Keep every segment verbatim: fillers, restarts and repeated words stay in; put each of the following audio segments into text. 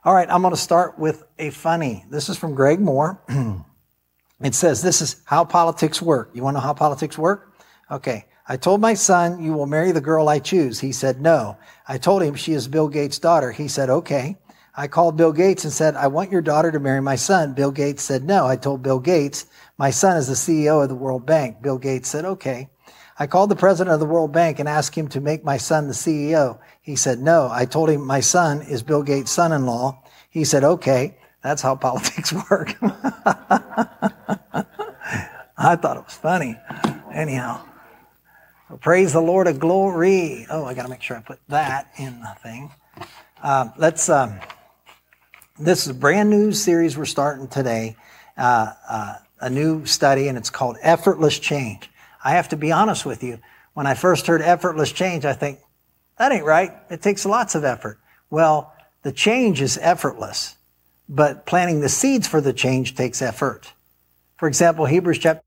All right, I'm going to start with a funny. This is from Greg Moore. It says, this is how politics work. You want to know how politics work? Okay. I told my son, you will marry the girl I choose. He said, no. I told him she is Bill Gates' daughter. He said, okay. I called Bill Gates and said, I want your daughter to marry my son. Bill Gates said, no. I told Bill Gates, my son is the C E O of the World Bank. Bill Gates said, okay. I called the president of the World Bank and asked him to make my son the C E O. He said, no. I told him my son is Bill Gates' son-in-law. He said, okay. That's how politics work. I thought it was funny. Anyhow. Praise the Lord of glory. Oh, I got to make sure I put that in the thing. Uh, let's. Um, this is a brand new series we're starting today, uh, uh, a new study, and it's called Effortless Change. I have to be honest with you. When I first heard effortless change, I think, that ain't right. It takes lots of effort. Well, the change is effortless, but planting the seeds for the change takes effort. For example, Hebrews chapter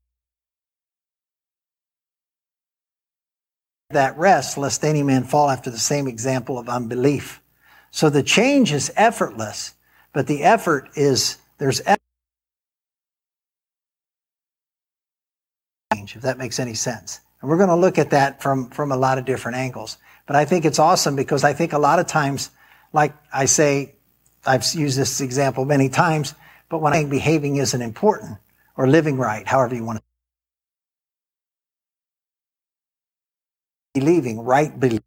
that rest, lest any man fall after the same example of unbelief. So the change is effortless, but the effort is, there's effort, if that makes any sense. And we're going to look at that from, from a lot of different angles. But I think it's awesome because I think a lot of times, like I say, I've used this example many times, but when I think behaving isn't important, or living right, however you want to believing, right belief.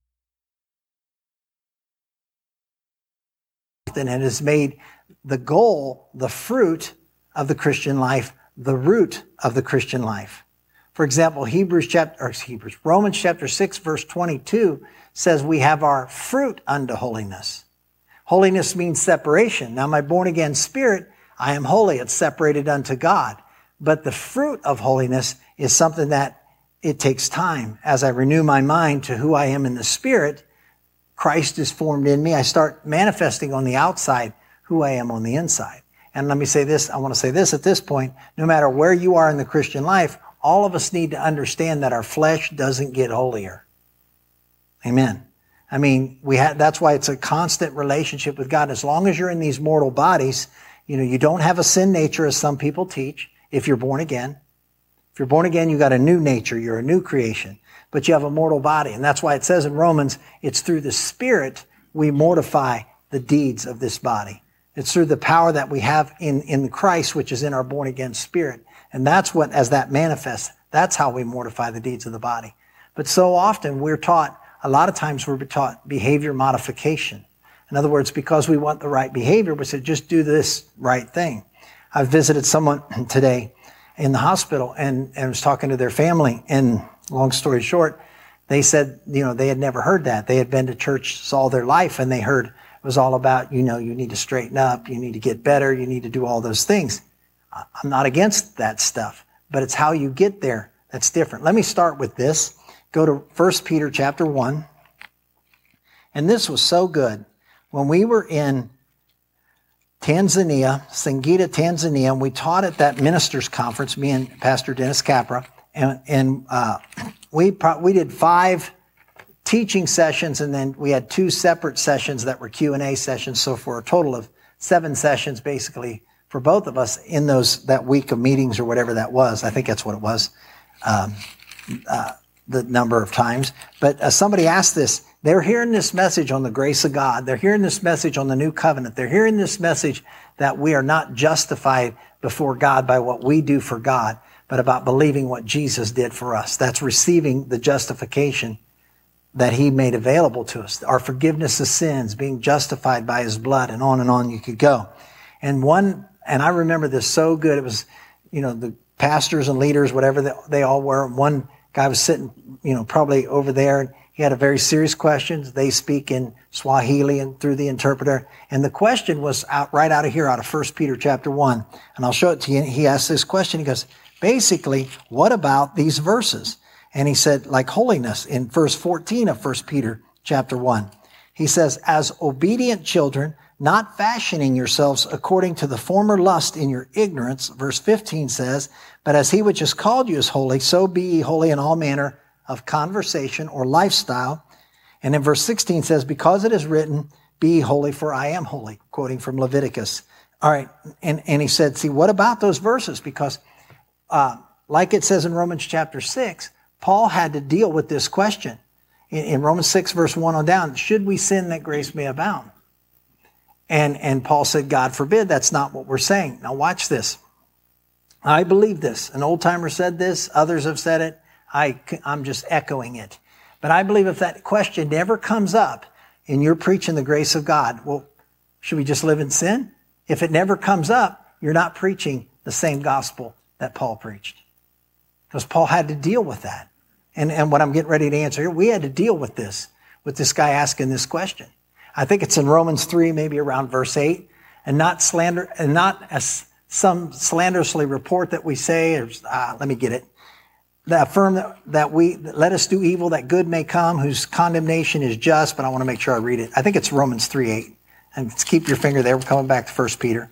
And it has made the goal, the fruit of the Christian life, the root of the Christian life. For example, Hebrews chapter, or Hebrews, Romans chapter six, verse twenty-two says we have our fruit unto holiness. Holiness means separation. Now, my born again spirit, I am holy. It's separated unto God. But the fruit of holiness is something that it takes time. As I renew my mind to who I am in the Spirit, Christ is formed in me. I start manifesting on the outside who I am on the inside. And let me say this, I want to say this at this point, no matter where you are in the Christian life, all of us need to understand that our flesh doesn't get holier. Amen. I mean, we have, that's why it's a constant relationship with God. As long as you're in these mortal bodies, you know, you don't have a sin nature as some people teach if you're born again. If you're born again, you got a new nature. You're a new creation. But you have a mortal body. And that's why it says in Romans, it's through the Spirit we mortify the deeds of this body. It's through the power that we have in, in Christ, which is in our born again spirit. And that's what, as that manifests, that's how we mortify the deeds of the body. But so often we're taught, a lot of times we're taught behavior modification. In other words, because we want the right behavior, we said, just do this right thing. I visited someone today in the hospital and, and was talking to their family. And long story short, they said, you know, they had never heard that. They had been to church all their life and they heard it was all about, you know, you need to straighten up, you need to get better, you need to do all those things. I'm not against that stuff, but it's how you get there that's different. Let me start with this. Go to First Peter chapter one. And this was so good. When we were in Tanzania, Singida, Tanzania, and we taught at that ministers conference, me and Pastor Dennis Capra, and, and uh, we pro- we did five teaching sessions, and then we had two separate sessions that were Q and A sessions. So for a total of seven sessions, basically for both of us in those that week of meetings or whatever that was. I think that's what it was, um, uh, the number of times. But uh, somebody asked this. They're hearing this message on the grace of God. They're hearing this message on the new covenant. They're hearing this message that we are not justified before God by what we do for God, but about believing what Jesus did for us. That's receiving the justification that he made available to us. Our forgiveness of sins, being justified by his blood, and on and on you could go. And one, and I remember this so good. It was, you know, the pastors and leaders, whatever they, they all were. One guy was sitting, you know, probably over there. He had a very serious question. They speak in Swahili and through the interpreter. And the question was out right out of here, out of First Peter chapter one. And I'll show it to you. He asked this question. He goes, basically, what about these verses? And he said, like holiness in verse fourteen of First Peter chapter one. He says, as obedient children, not fashioning yourselves according to the former lust in your ignorance. Verse fifteen says, but as he which has called you is holy, so be ye holy in all manner of conversation or lifestyle. And in verse sixteen says, because it is written, be holy for I am holy, quoting from Leviticus. All right, and, and he said, see, what about those verses? Because uh, like it says in Romans chapter six, Paul had to deal with this question. In, in Romans six, verse one on down, should we sin that grace may abound? And, and Paul said, God forbid, that's not what we're saying. Now watch this. I believe this. An old timer said this. Others have said it. I, I'm just echoing it. But I believe if that question never comes up and you're preaching the grace of God, well, should we just live in sin? If it never comes up, you're not preaching the same gospel that Paul preached. Because Paul had to deal with that. And, and what I'm getting ready to answer here, we had to deal with this, with this guy asking this question. I think it's in Romans three, maybe around verse eight. And not slander, and not as some slanderously report that we say, or, uh, let me get it. That affirm that, that we, that let us do evil that good may come, whose condemnation is just, but I want to make sure I read it. I think it's Romans three eight. And keep your finger there. We're coming back to First Peter.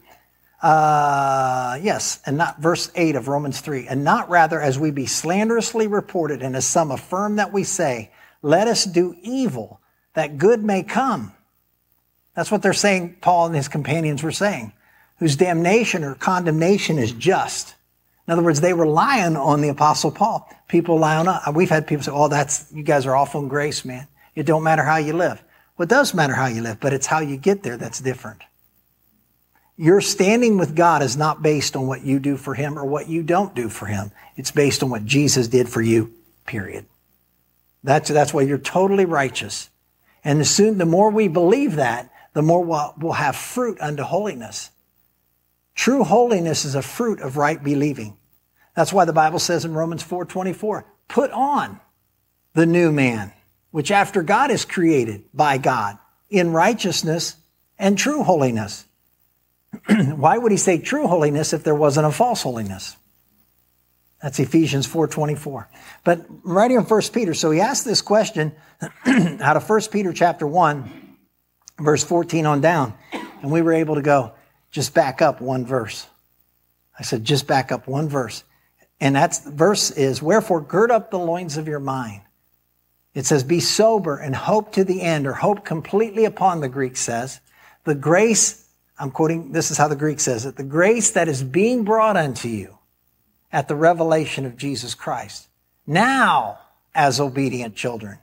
Uh, yes, and not verse eight of Romans three. And not rather as we be slanderously reported, and as some affirm that we say, let us do evil that good may come. That's what they're saying, Paul and his companions were saying, whose damnation or condemnation is just. In other words, they were lying on the Apostle Paul. People lie on us. We've had people say, oh, that's, you guys are off on grace, man. It don't matter how you live. Well, it does matter how you live, but it's how you get there that's different. Your standing with God is not based on what you do for him or what you don't do for him. It's based on what Jesus did for you, period. That's, that's why you're totally righteous. And the, soon, the more we believe that, the more we'll, we'll have fruit unto holiness. True holiness is a fruit of right believing. That's why the Bible says in Romans four twenty-four, put on the new man, which after God is created by God in righteousness and true holiness. Why would he say true holiness if there wasn't a false holiness? That's Ephesians four twenty-four. But right here in First Peter, so he asked this question out of First Peter chapter one, verse fourteen on down. And we were able to go, just back up one verse. I said, just back up one verse. And that verse is, wherefore gird up the loins of your mind. It says, be sober and hope to the end, or hope completely upon, the Greek says. The grace, I'm quoting, this is how the Greek says it, the grace that is being brought unto you at the revelation of Jesus Christ. Now, as obedient children.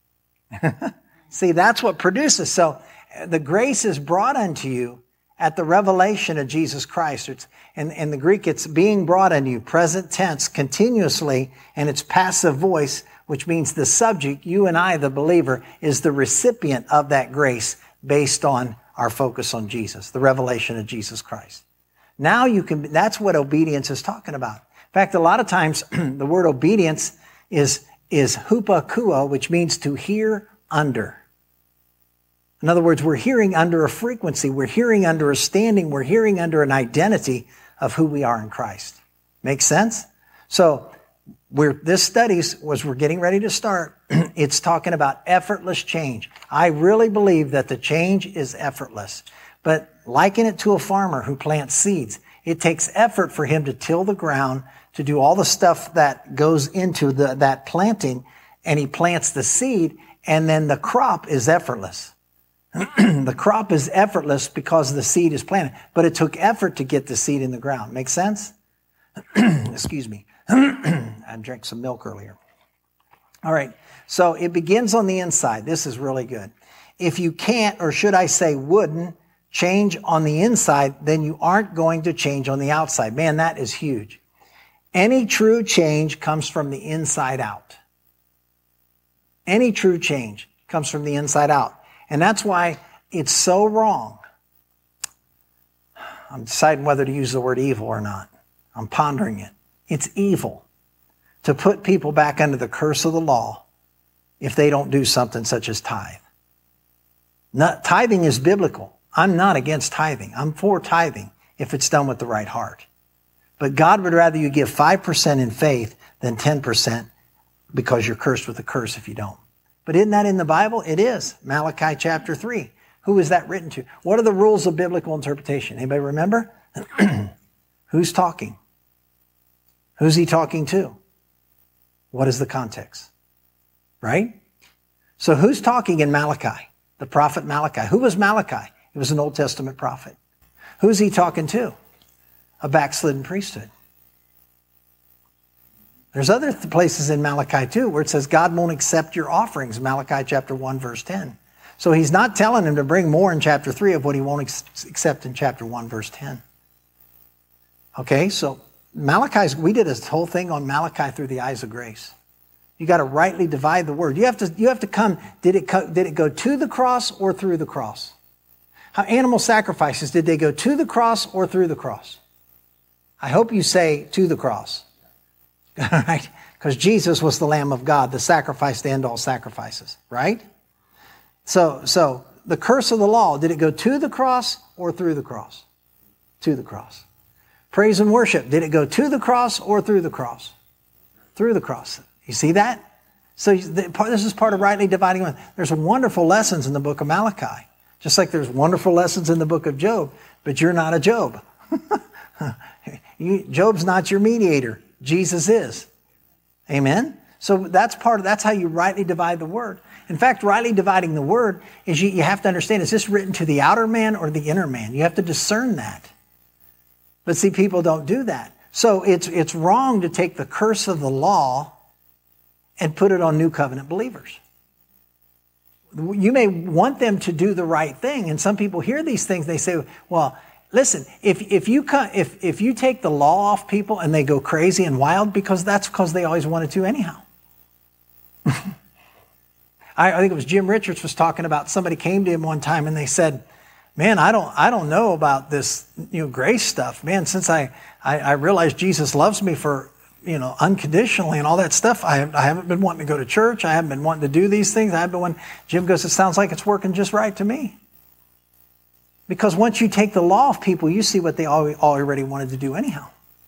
See, that's what produces. So the grace is brought unto you at the revelation of Jesus Christ. It's, in, in the Greek, it's being brought unto you, present tense, continuously, and it's passive voice, which means the subject, you and I, the believer, is the recipient of that grace based on our focus on Jesus, the revelation of Jesus Christ. Now you can, that's what obedience is talking about. In fact, a lot of times the word obedience is, is hupakua, which means to hear under. In other words, we're hearing under a frequency, we're hearing under a standing, we're hearing under an identity of who we are in Christ. Makes sense? So, we're, this studies, was we're getting ready to start, it's talking about effortless change. I really believe that the change is effortless. But liken it to a farmer who plants seeds. It takes effort for him to till the ground, to do all the stuff that goes into the, that planting, and he plants the seed, and then the crop is effortless. The crop is effortless because the seed is planted. But it took effort to get the seed in the ground. Make sense? Excuse me. I drank some milk earlier. All right. So it begins on the inside. This is really good. If you can't, or should I say wouldn't, change on the inside, then you aren't going to change on the outside. Man, that is huge. Any true change comes from the inside out. Any true change comes from the inside out. And that's why it's so wrong. I'm deciding whether to use the word evil or not. I'm pondering it. It's evil to put people back under the curse of the law if they don't do something such as tithe. Not, tithing is biblical. I'm not against tithing. I'm for tithing if it's done with the right heart. But God would rather you give five percent in faith than ten percent because you're cursed with a curse if you don't. But isn't that in the Bible? It is. Malachi chapter three. Who is that written to? What are the rules of biblical interpretation? Anybody remember? Who's talking? Who's he talking to? What is the context? Right? So who's talking in Malachi? The prophet Malachi. Who was Malachi? He was an Old Testament prophet. Who's he talking to? A backslidden priesthood. There's other th- places in Malachi too where it says God won't accept your offerings. Malachi chapter one verse ten. So he's not telling him to bring more in chapter three of what he won't ex- accept in chapter one verse ten. Okay, so Malachi's, we did this whole thing on Malachi through the eyes of grace. You got to rightly divide the word. You have to, you have to come, did it, co- did it go to the cross or through the cross? How animal sacrifices, did they go to the cross or through the cross? I hope you say to the cross. All right? Because Jesus was the Lamb of God, the sacrifice to end all sacrifices, right? So, so the curse of the law, did it go to the cross or through the cross? To the cross. Praise and worship, did it go to the cross or through the cross? Through the cross. You see that? So this is part of rightly dividing. There's wonderful lessons in the book of Malachi, just like there's wonderful lessons in the book of Job, but you're not a Job. you, Job's not your mediator. Jesus is. Amen? So that's part of, that's how you rightly divide the word. In fact, rightly dividing the word is you, you have to understand, is this written to the outer man or the inner man? You have to discern that. But see, people don't do that. So it's, it's wrong to take the curse of the law and put it on new covenant believers. You may want them to do the right thing. And some people hear these things, they say, well, listen, if, if, you, if, if you take the law off people and they go crazy and wild, because that's because they always wanted to anyhow. I, I think it was Jim Richards was talking about, somebody came to him one time and they said, man, I don't, I don't know about this, you know, grace stuff. Man, since I, I, I realized Jesus loves me for, you know, unconditionally and all that stuff, I, I haven't been wanting to go to church. I haven't been wanting to do these things. I haven't been wanting. Jim goes, it sounds like it's working just right to me. Because once you take the law of people, you see what they already wanted to do anyhow.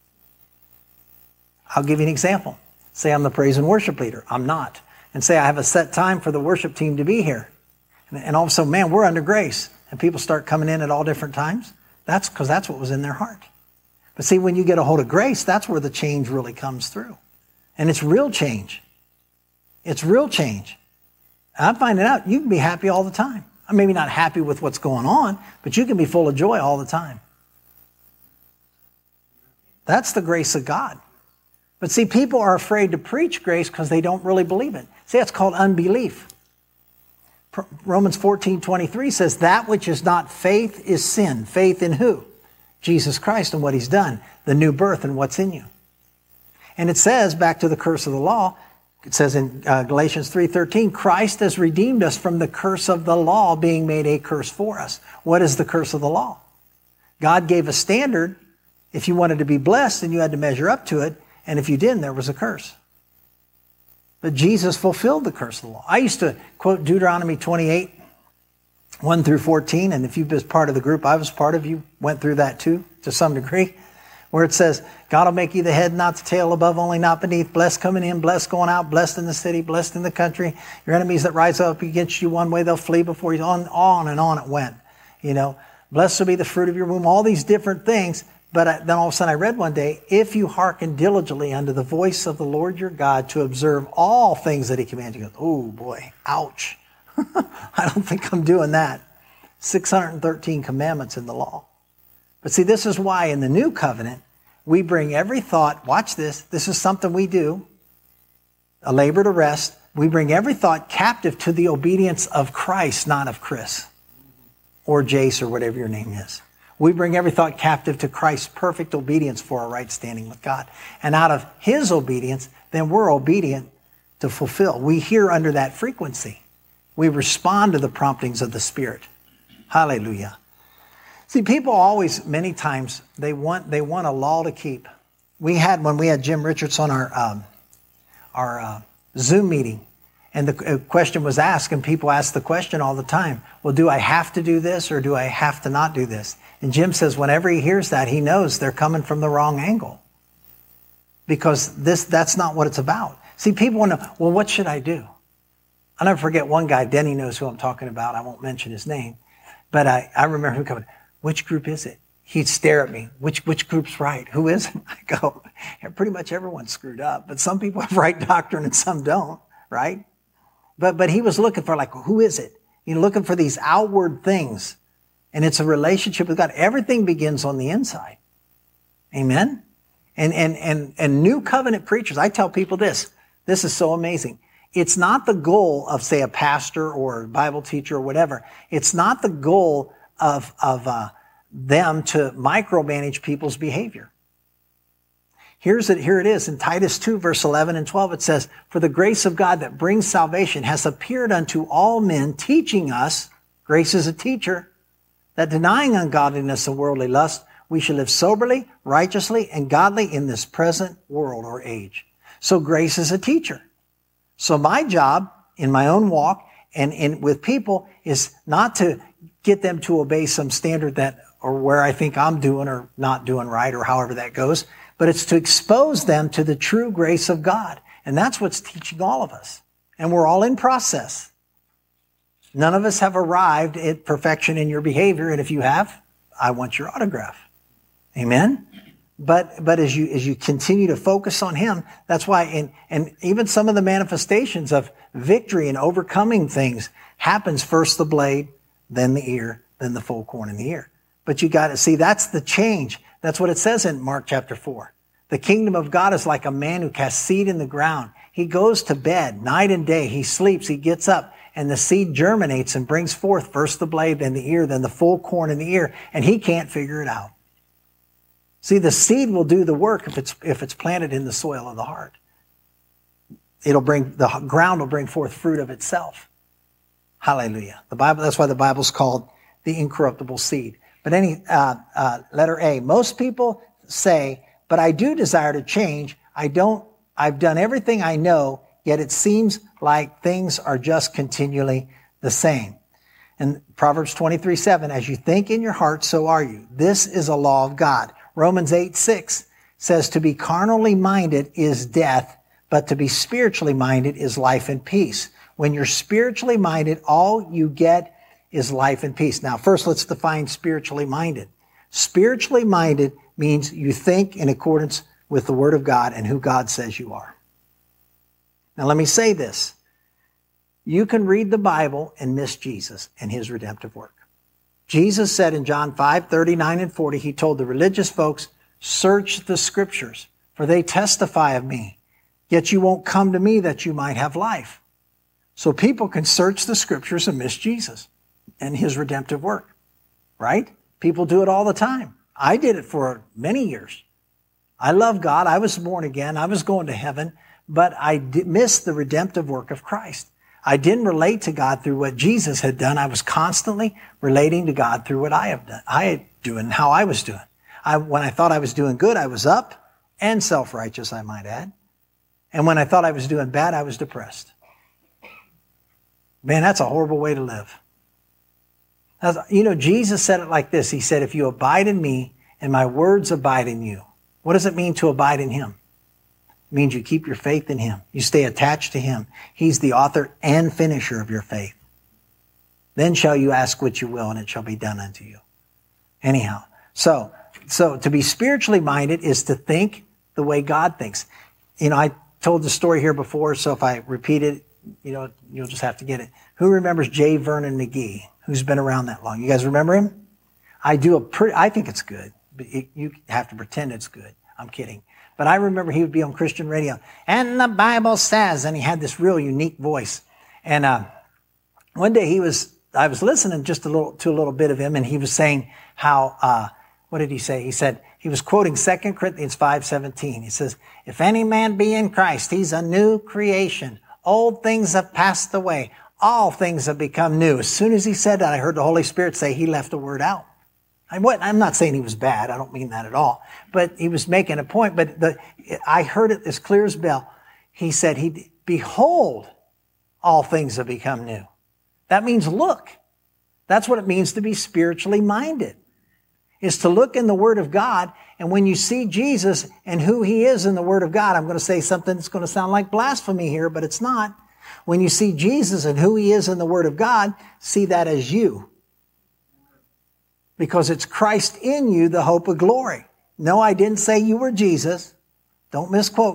I'll give you an example. Say I'm the praise and worship leader. I'm not. And say I have a set time for the worship team to be here. And, and all of a sudden, man, we're under grace. And people start coming in at all different times. That's because that's what was in their heart. But see, when you get a hold of grace, that's where the change really comes through. And it's real change. It's real change. And I'm finding out you can be happy all the time. I'm maybe not happy with what's going on, but you can be full of joy all the time. That's the grace of God. But see, people are afraid to preach grace because they don't really believe it. See, that's called unbelief. Romans fourteen twenty-three says, that which is not faith is sin. Faith in who? Jesus Christ and what he's done. The new birth and what's in you. And it says, back to the curse of the law, it says in uh, Galatians three thirteen, Christ has redeemed us from the curse of the law being made a curse for us. What is the curse of the law? God gave a standard. If you wanted to be blessed, then you had to measure up to it. And if you didn't, there was a curse. But Jesus fulfilled the curse of the law. I used to quote Deuteronomy twenty-eight, one through fourteen. And if you've been part of the group I was part of, you went through that too, to some degree. Where it says, God will make you the head, not the tail, above only, not beneath, blessed coming in, blessed going out, blessed in the city, blessed in the country. Your enemies that rise up against you one way, they'll flee before you. On, on and on it went. You know, blessed will be the fruit of your womb, all these different things. But I, then all of a sudden I read one day, if you hearken diligently unto the voice of the Lord your God to observe all things that he commands you. You go, oh boy, ouch. I don't think I'm doing that. six hundred thirteen commandments in the law. But see, this is why in the new covenant, we bring every thought, watch this, this is something we do, a labor to rest. We bring every thought captive to the obedience of Christ, not of Chris or Jace or whatever your name is. We bring every thought captive to Christ's perfect obedience for our right standing with God. And out of his obedience, then we're obedient to fulfill. We hear under that frequency. We respond to the promptings of the Spirit. Hallelujah. See, people always, many times, they want they want a law to keep. We had, when we had Jim Richards on our, um, our uh, Zoom meeting, and the question was asked, and people ask the question all the time, well, do I have to do this or do I have to not do this? And Jim says whenever he hears that, he knows they're coming from the wrong angle. Because this that's not what it's about. See, people want to know, well, what should I do? I'll never forget one guy, Denny knows who I'm talking about. I won't mention his name. But I, I remember him coming, which group is it? He'd stare at me. Which which group's right? Who is it? I go, yeah, pretty much everyone's screwed up. But some people have right doctrine and some don't, right? But but he was looking for like, who is it? You're looking for these outward things. And it's a relationship with God. Everything begins on the inside. Amen? And, and, and, and new covenant preachers, I tell people this. This is so amazing. It's not the goal of, say, a pastor or a Bible teacher or whatever. It's not the goal of, of uh, them to micromanage people's behavior. Here's it, here it is in Titus two, verse eleven and twelve. It says, "For the grace of God that brings salvation has appeared unto all men, teaching us," grace is a teacher, "that denying ungodliness and worldly lust, we should live soberly, righteously, and godly in this present world or age." So grace is a teacher. So my job in my own walk and in with people is not to get them to obey some standard that, or where I think I'm doing or not doing right, or however that goes, but it's to expose them to the true grace of God. And that's what's teaching all of us. And we're all in process. None of us have arrived at perfection in your behavior. And if you have, I want your autograph. Amen? But, but as you, as you continue to focus on Him, that's why, in, and even some of the manifestations of victory and overcoming things happens first the blade, then the ear, then the full corn in the ear. But you got to see, that's the change. That's what it says in Mark chapter four. The kingdom of God is like a man who casts seed in the ground. He goes to bed night and day. He sleeps, he gets up, and the seed germinates and brings forth first the blade, then the ear, then the full corn in the ear, and he can't figure it out. See, the seed will do the work if it's, if it's planted in the soil of the heart. It'll bring, the ground will bring forth fruit of itself. Hallelujah. The Bible, that's why the Bible's called the incorruptible seed. But any, uh, uh, letter A, most people say, "But I do desire to change. I don't, I've done everything I know, yet it seems like things are just continually the same." And Proverbs twenty-three seven, "As you think in your heart, so are you. This is a law of God." Romans eight six says, "To be carnally minded is death, but to be spiritually minded is life and peace." When you're spiritually minded, all you get is life and peace. Now, first, let's define spiritually minded. Spiritually minded means you think in accordance with the Word of God and who God says you are. Now, let me say this. You can read the Bible and miss Jesus and His redemptive work. Jesus said in John five thirty-nine and forty, He told the religious folks, "Search the Scriptures, for they testify of me. Yet you won't come to me that you might have life." So people can search the Scriptures and miss Jesus and His redemptive work, right? People do it all the time. I did it for many years. I love God. I was born again. I was going to heaven, but I missed the redemptive work of Christ. I didn't relate to God through what Jesus had done. I was constantly relating to God through what I have done. I had doing how I was doing. I, when I thought I was doing good, I was up and self-righteous, I might add. And when I thought I was doing bad, I was depressed. Man, that's a horrible way to live. You know, Jesus said it like this. He said, "If you abide in me and my words abide in you." What does it mean to abide in Him? It means you keep your faith in Him. You stay attached to Him. He's the author and finisher of your faith. "Then shall you ask what you will, and it shall be done unto you." Anyhow, so, so to be spiritually minded is to think the way God thinks. You know, I told the story here before, so if I repeat it, you know, you'll just have to get it. Who remembers J. Vernon McGee? Who's been around that long? You guys remember him? I do a pretty, I think it's good, but it, you have to pretend it's good. I'm kidding. But I remember he would be on Christian radio, "And the Bible says," and he had this real unique voice. And, uh, one day he was, I was listening just a little, to a little bit of him, and he was saying how, uh, what did he say? He said, he was quoting Second Corinthians five seventeen. He says, "If any man be in Christ, he's a new creation. Old things have passed away. All things have become new." As soon as he said that, I heard the Holy Spirit say he left a word out. I, what, I'm not saying he was bad. I don't mean that at all. But he was making a point. But the, I heard it as clear as bell. He said, he, "Behold, all things have become new." That means look. That's what it means to be spiritually minded. Is to look in the Word of God, and when you see Jesus and who He is in the Word of God, I'm going to say something that's going to sound like blasphemy here, but it's not. When you see Jesus and who He is in the Word of God, see that as you. Because it's Christ in you, the hope of glory. No, I didn't say you were Jesus. Don't misquote me.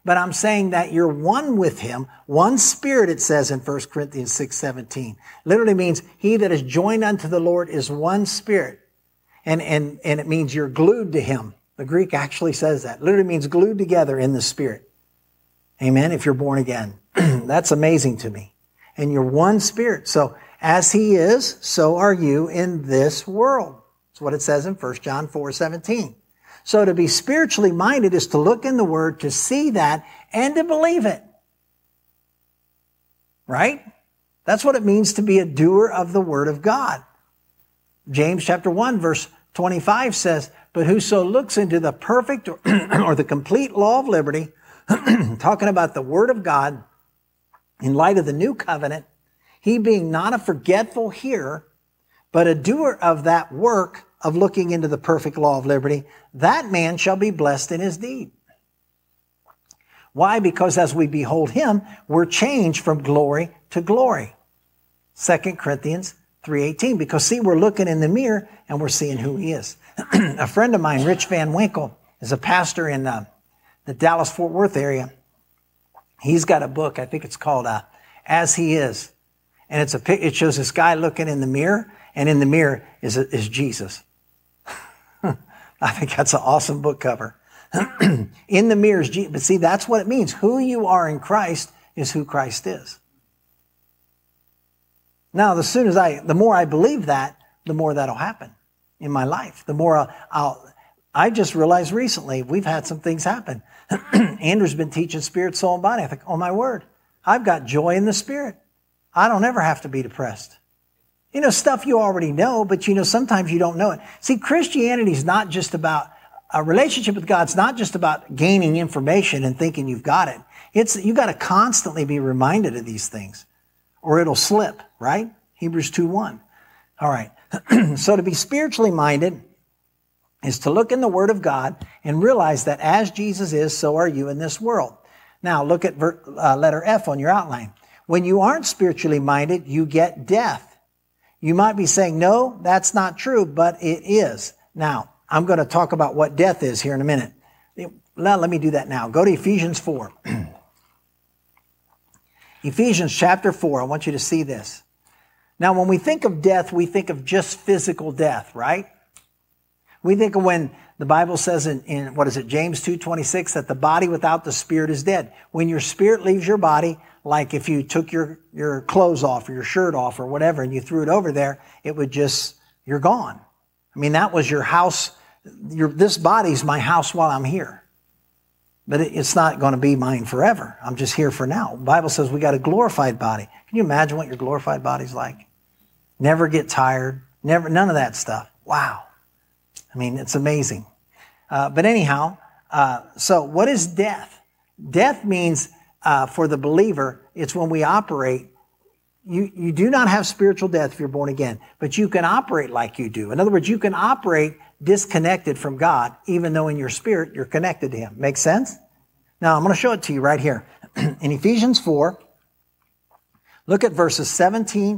But I'm saying that you're one with him, one spirit, it says in First Corinthians six seventeen. Literally means he that is joined unto the Lord is one spirit. And, and, and it means you're glued to him. The Greek actually says that. Literally means glued together in the spirit. Amen. If you're born again. That's amazing to me. And you're one spirit. So as he is, so are you in this world. That's what it says in First John four seventeen. So to be spiritually minded is to look in the Word, to see that, and to believe it. Right? That's what it means to be a doer of the Word of God. James chapter one verse twenty-five says, but whoso looks into the perfect or, or the complete law of liberty, talking about the Word of God, in light of the new covenant, he being not a forgetful hearer, but a doer of that work of looking into the perfect law of liberty, that man shall be blessed in his deed. Why? Because as we behold him, we're changed from glory to glory. Second Corinthians three eighteen. Because see, we're looking in the mirror and we're seeing who he is. A friend of mine, Rich Van Winkle, is a pastor in uh, the Dallas-Fort Worth area. He's got a book, I think it's called uh, As He Is. And it's a it shows this guy looking in the mirror, and in the mirror is, is Jesus. I think that's an awesome book cover. In the mirror is Jesus. But see, that's what it means. Who you are in Christ is who Christ is. Now, the sooner as I, the more I believe that, the more that'll happen in my life. The more I'll, I'll I just realized recently we've had some things happen. Andrew's been teaching spirit, soul, and body. I think, oh my word, I've got joy in the spirit. I don't ever have to be depressed. You know, stuff you already know, but you know, sometimes you don't know it. See, Christianity is not just about, a relationship with God's not just about gaining information and thinking you've got it. It's, you got to constantly be reminded of these things or it'll slip, right? Hebrews two one. All right. So to be spiritually minded is to look in the Word of God and realize that as Jesus is, so are you in this world. Now, look at ver, uh, letter F on your outline. When you aren't spiritually minded, you get death. You might be saying, no, that's not true, but it is. Now, I'm going to talk about what death is here in a minute. Let me do that now. Go to Ephesians four. Ephesians chapter four. I want you to see this. Now, when we think of death, we think of just physical death, right? We think of when the Bible says in, in what is it, James two twenty-six, that the body without the spirit is dead. When your spirit leaves your body, like if you took your, your clothes off or your shirt off or whatever and you threw it over there, it would just, you're gone. I mean, that was your house. Your, this body's my house while I'm here. But it, it's not going to be mine forever. I'm just here for now. The Bible says we got a glorified body. Can you imagine what your glorified body's like? Never get tired. Never, none of that stuff. Wow. I mean, it's amazing. Uh, but anyhow, uh, so what is death? Death means, uh, for the believer, it's when we operate. You, you do not have spiritual death if you're born again, but you can operate like you do. In other words, you can operate disconnected from God, even though in your spirit you're connected to Him. Make sense? Now, I'm going to show it to you right here. In Ephesians four, look at verses seventeen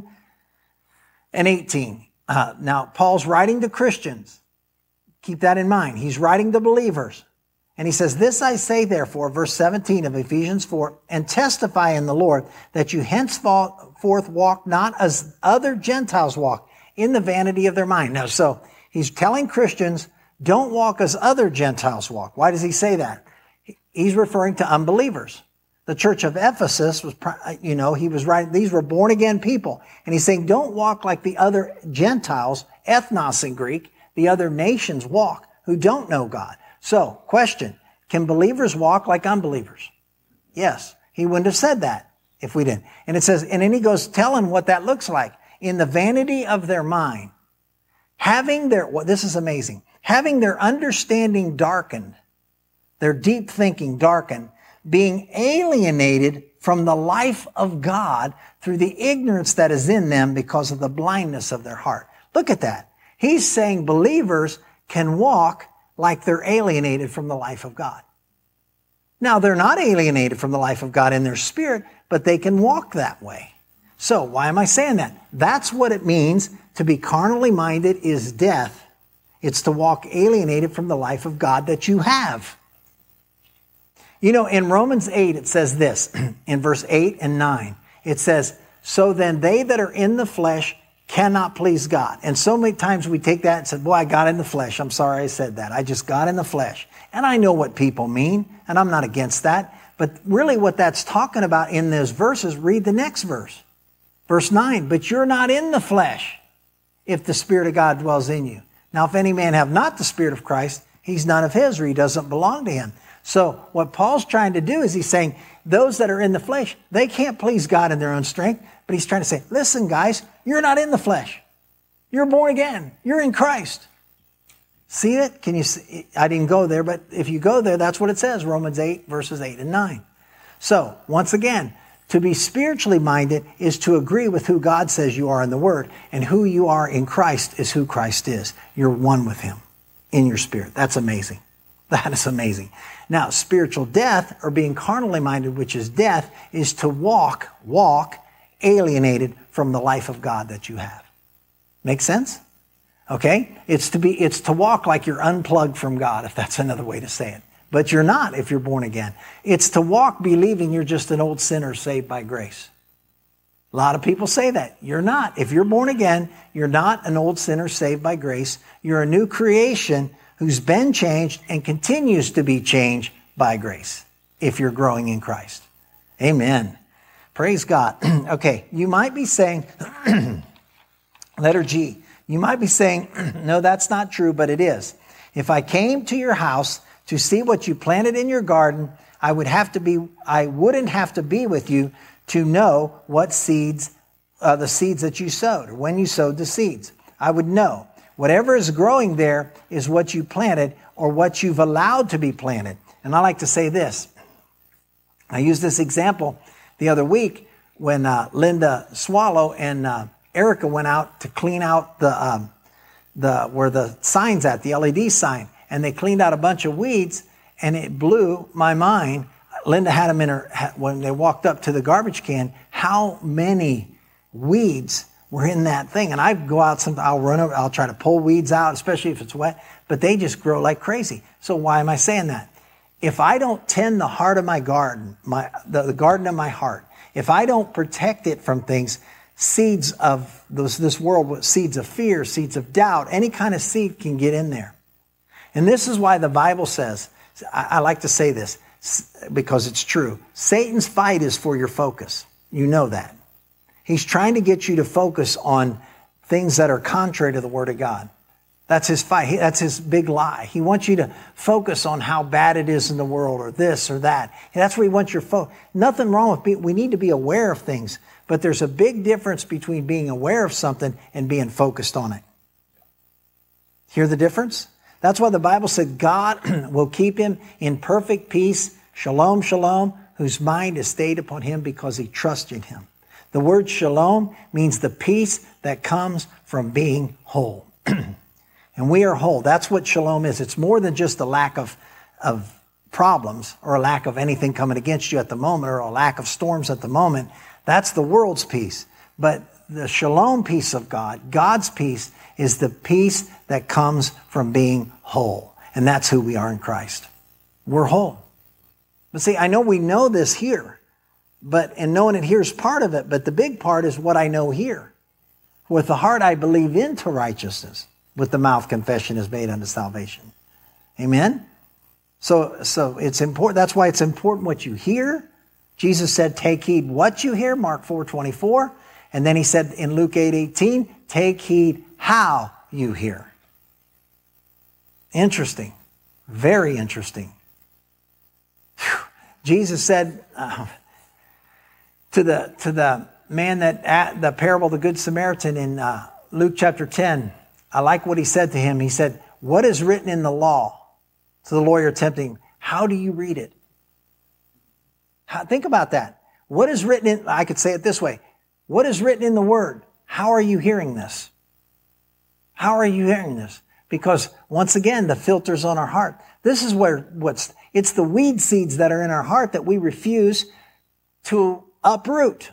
and eighteen. Uh, now, Paul's writing to Christians. Keep that in mind. He's writing to believers. And he says, this I say therefore, verse seventeen of Ephesians four, and testify in the Lord that you henceforth walk not as other Gentiles walk, in the vanity of their mind. Now, so he's telling Christians, don't walk as other Gentiles walk. Why does he say that? He's referring to unbelievers. The church of Ephesus was, you know, he was writing, these were born again people. And he's saying, don't walk like the other Gentiles, ethnos in Greek, the other nations walk who don't know God. So, question, can believers walk like unbelievers? Yes. He wouldn't have said that if we didn't. And it says, and then he goes telling what that looks like. In the vanity of their mind, having their, well, this is amazing, having their understanding darkened, their deep thinking darkened, being alienated from the life of God through the ignorance that is in them because of the blindness of their heart. Look at that. He's saying believers can walk like they're alienated from the life of God. Now, they're not alienated from the life of God in their spirit, but they can walk that way. So, why am I saying that? That's what it means to be carnally minded is death. It's to walk alienated from the life of God that you have. You know, in Romans eight, it says this, in verse eight and nine. It says, so then they that are in the flesh cannot please God. And so many times we take that and say, boy, I got in the flesh. I'm sorry I said that. I just got in the flesh. And I know what people mean, and I'm not against that. But really what that's talking about in those verses, read the next verse. Verse nine, but you're not in the flesh if the Spirit of God dwells in you. Now, if any man have not the Spirit of Christ, he's none of his, or he doesn't belong to him. So what Paul's trying to do is he's saying, those that are in the flesh, they can't please God in their own strength. But he's trying to say, listen, guys, you're not in the flesh. You're born again. You're in Christ. See it? Can you see? I didn't go there, but if you go there, that's what it says, Romans eight, verses eight and nine. So, once again, to be spiritually minded is to agree with who God says you are in the Word, and who you are in Christ is who Christ is. You're one with Him in your spirit. That's amazing. That is amazing. Now, spiritual death, or being carnally minded, which is death, is to walk, walk, alienated from the life of God that you have. Make sense? Okay? It's to be, it's to walk like you're unplugged from God, if that's another way to say it. But you're not if you're born again. It's to walk believing you're just an old sinner saved by grace. A lot of people say that. You're not. If you're born again, you're not an old sinner saved by grace. You're a new creation who's been changed and continues to be changed by grace if you're growing in Christ. Amen. Praise God. Okay, you might be saying, letter G, you might be saying, no, that's not true, but it is. If I came to your house to see what you planted in your garden, I would have to be, I wouldn't have to be with you to know what seeds, uh, the seeds that you sowed, or when you sowed the seeds. I would know. Whatever is growing there is what you planted or what you've allowed to be planted. And I like to say this. I used this example the other week when uh, Linda Swallow and uh, Erica went out to clean out the um, the where the sign's at, the L E D sign, and they cleaned out a bunch of weeds, and it blew my mind. Linda had them in her, when they walked up to the garbage can, how many weeds were in that thing. And I go out, some, I'll run over, I'll try to pull weeds out, especially if it's wet, but they just grow like crazy. So why am I saying that? If I don't tend the heart of my garden, my the, the garden of my heart, if I don't protect it from things, seeds of this, this world, seeds of fear, seeds of doubt, any kind of seed can get in there. And this is why the Bible says, I, I like to say this because it's true. Satan's fight is for your focus. You know that. He's trying to get you to focus on things that are contrary to the Word of God. That's his fight. He, that's his big lie. He wants you to focus on how bad it is in the world, or this or that. And that's where he wants your focus. Nothing wrong with being, we need to be aware of things, but there's a big difference between being aware of something and being focused on it. Hear the difference? That's why the Bible said God will keep him in perfect peace, shalom, shalom, whose mind is stayed upon him because he trusts in him. The word shalom means the peace that comes from being whole. And we are whole. That's what shalom is. It's more than just a lack of, of problems or a lack of anything coming against you at the moment or a lack of storms at the moment. That's the world's peace. But the shalom peace of God, God's peace, is the peace that comes from being whole. And that's who we are in Christ. We're whole. But see, I know we know this here, but and knowing it here is part of it, but the big part is what I know here. With the heart I believe into righteousness. With the mouth confession is made unto salvation. Amen? So, so it's important. That's why it's important what you hear. Jesus said, take heed what you hear, Mark four twenty-four. And then he said in Luke eight eighteen, take heed how you hear. Interesting. Very interesting. Whew. Jesus said uh, to the to the man that at the parable of the Good Samaritan in uh, Luke chapter ten, I like what he said to him. He said, what is written in the law? To the lawyer tempting him, how do you read it? How, think about that. What is written in, I could say it this way. What is written in the Word? How are you hearing this? How are you hearing this? Because once again, the filter's on our heart. This is where what's, it's the weed seeds that are in our heart that we refuse to uproot.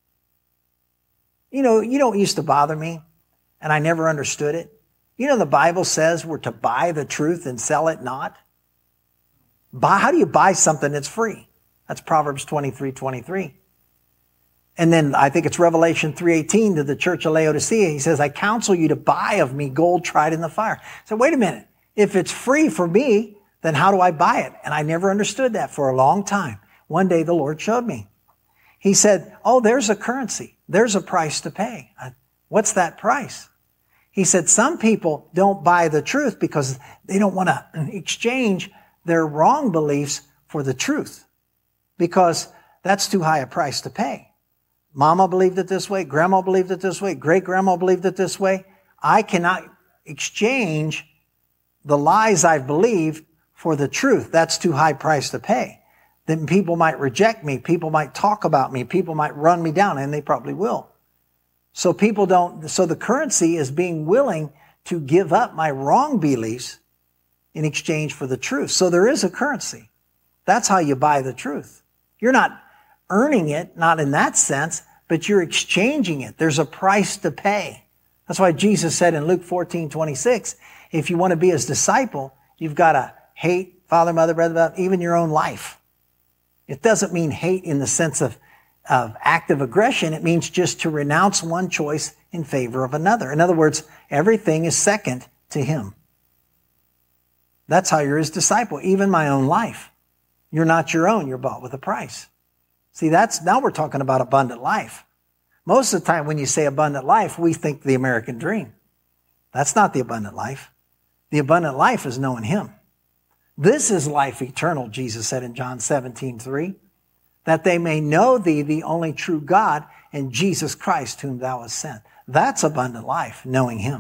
You know, you don't used to bother me, and I never understood it. You know, the Bible says we're to buy the truth and sell it not. Buy, how do you buy something that's free? That's Proverbs twenty-three twenty-three. And then I think it's Revelation three eighteen to the church of Laodicea. He says, I counsel you to buy of me gold tried in the fire. So wait a minute. If it's free for me, then how do I buy it? And I never understood that for a long time. One day the Lord showed me. He said, oh, there's a currency. There's a price to pay. What's that price? He said, some people don't buy the truth because they don't want to exchange their wrong beliefs for the truth, because that's too high a price to pay. Mama believed it this way. Grandma believed it this way. Great-grandma believed it this way. I cannot exchange the lies I've believed for the truth. That's too high price to pay. Then people might reject me. People might talk about me. People might run me down, and they probably will. So people don't, so the currency is being willing to give up my wrong beliefs in exchange for the truth. So there is a currency. That's how you buy the truth. You're not earning it, not in that sense, but you're exchanging it. There's a price to pay. That's why Jesus said in Luke fourteen twenty-six, if you want to be his disciple, you've got to hate father, mother, brother, even your own life. It doesn't mean hate in the sense of, of active aggression. It means just to renounce one choice in favor of another. In other words, everything is second to him. That's how you're his disciple. Even my own life. You're not your own. You're bought with a price. See, that's, now we're talking about abundant life. Most of the time when you say abundant life, we think the American dream. That's not the abundant life. The abundant life is knowing him. This is life eternal, Jesus said in John seventeen three, that they may know thee, the only true God, and Jesus Christ, whom thou hast sent. That's abundant life, knowing him.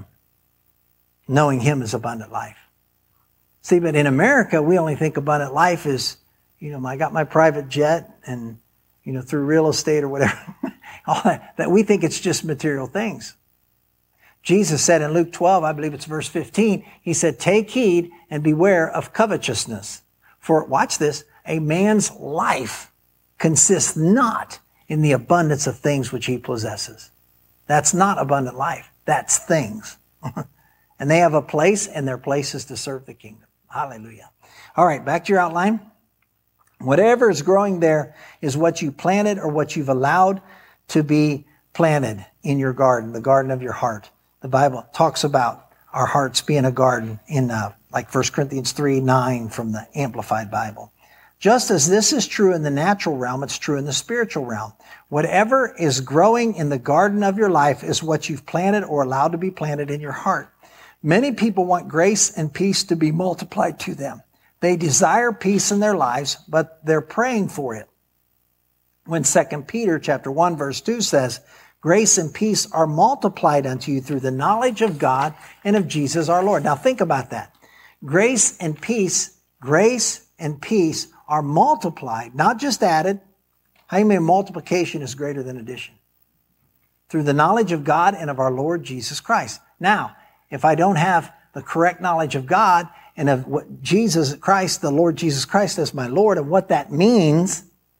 Knowing him is abundant life. See, but in America, we only think abundant life is, you know, I got my private jet and, you know, through real estate or whatever. All that, that we think it's just material things. Jesus said in Luke twelve, I believe it's verse fifteen, he said, take heed and beware of covetousness. For, watch this, a man's life consists not in the abundance of things which he possesses. That's not abundant life. That's things. And they have a place, and their place is to serve the kingdom. Hallelujah. All right, back to your outline. Whatever is growing there is what you planted or what you've allowed to be planted in your garden, the garden of your heart. The Bible talks about our hearts being a garden in uh, like First Corinthians three nine from the Amplified Bible. Just as this is true in the natural realm, it's true in the spiritual realm. Whatever is growing in the garden of your life is what you've planted or allowed to be planted in your heart. Many people want grace and peace to be multiplied to them. They desire peace in their lives, but they're praying for it. When Second Peter chapter one verse two says, grace and peace are multiplied unto you through the knowledge of God and of Jesus our Lord. Now think about that. Grace and peace, grace and peace are multiplied, not just added. How you mean multiplication is greater than addition? Through the knowledge of God and of our Lord Jesus Christ. Now, if I don't have the correct knowledge of God and of what Jesus Christ, the Lord Jesus Christ as my Lord, and what that means,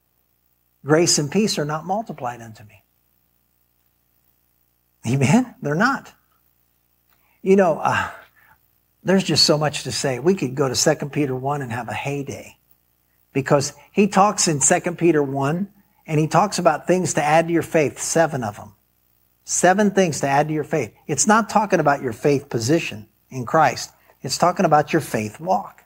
grace and peace are not multiplied unto me. Amen? They're not. You know, uh, there's just so much to say. We could go to Second Peter one and have a heyday. Because he talks in Second Peter one, and he talks about things to add to your faith, seven of them. Seven things to add to your faith. It's not talking about your faith position in Christ. It's talking about your faith walk.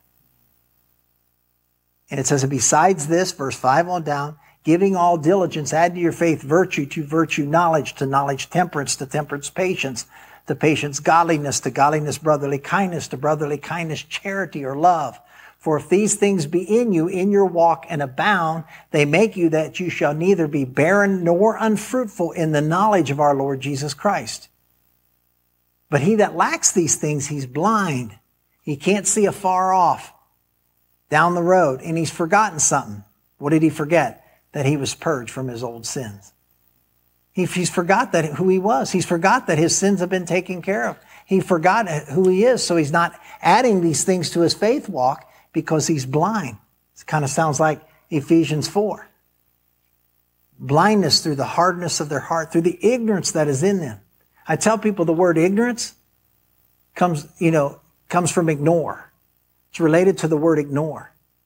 And it says, besides this, verse five on down, giving all diligence, add to your faith virtue, to virtue knowledge, to knowledge temperance, to temperance patience, to patience godliness, to godliness brotherly kindness, to brotherly kindness charity or love. For if these things be in you, in your walk, and abound, they make you that you shall neither be barren nor unfruitful in the knowledge of our Lord Jesus Christ. But he that lacks these things, he's blind. He can't see afar off down the road, and he's forgotten something. What did he forget? That he was purged from his old sins. He, he's forgot that who he was. He's forgot that his sins have been taken care of. He forgot who he is, so he's not adding these things to his faith walk because he's blind. It kind of sounds like Ephesians four. Blindness through the hardness of their heart, through the ignorance that is in them. I tell people the word ignorance comes, you know, comes from ignore. It's related to the word ignore.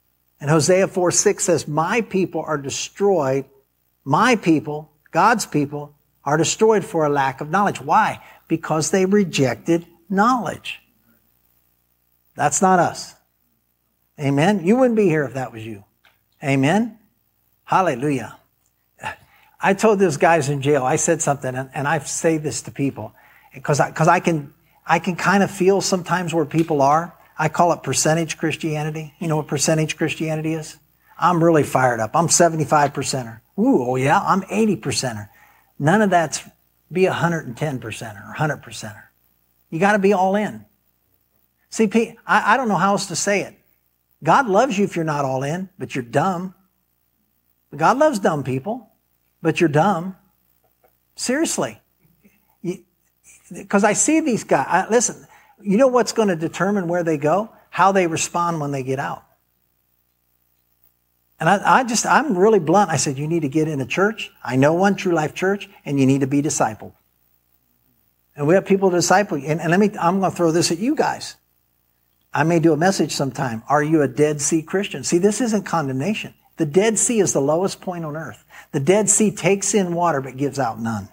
And Hosea four six says, my people are destroyed. My people, God's people, are destroyed for a lack of knowledge. Why? Because they rejected knowledge. That's not us. Amen? You wouldn't be here if that was you. Amen? Hallelujah. I told those guys in jail, I said something, and, and I say this to people, because I, cause I can, I can kind of feel sometimes where people are. I call it percentage Christianity. You know what percentage Christianity is? I'm really fired up. I'm seventy-five percenter. Ooh, oh yeah, I'm eighty percenter. None of that's be one hundred ten percenter or one hundred percenter. You got to be all in. See, I, I don't know how else to say it. God loves you if you're not all in, but you're dumb. God loves dumb people, but you're dumb. Seriously. Because I see these guys. I, listen, you know what's going to determine where they go? How they respond when they get out. And I, I just, I'm really blunt. I said, you need to get in a church. I know one, True Life Church, and you need to be discipled. And we have people to disciple you. And, and let me, I'm going to throw this at you guys. I may do a message sometime. Are you a Dead Sea Christian? See, this isn't condemnation. The Dead Sea is the lowest point on earth. The Dead Sea takes in water but gives out none.